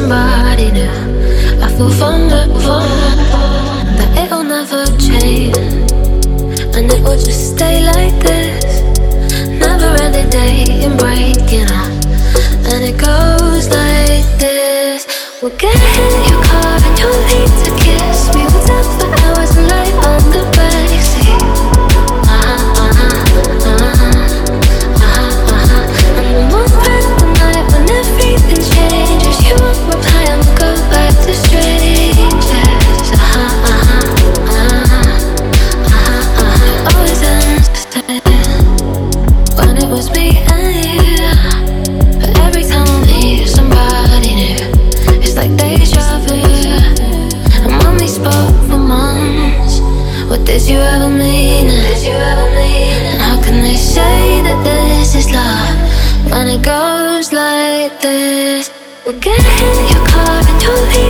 somebody new. I feel vulnerable, that it'll never change, and it will just stay like this. Never ending day and breaking up, and it goes like this. We'll get in your car and you'll need to kiss me. We'll talk for hours and lie on the backseat. And we won't spend the night when everything changes. You won't reply and we'll go back to strangers. Always ends the same when it was me and you. But every time we meet somebody new, it's like deja vu. And when we spoke for months, what did you ever mean? And how can they say that this is love when it goes like this? We'll get in your car and you'll leave.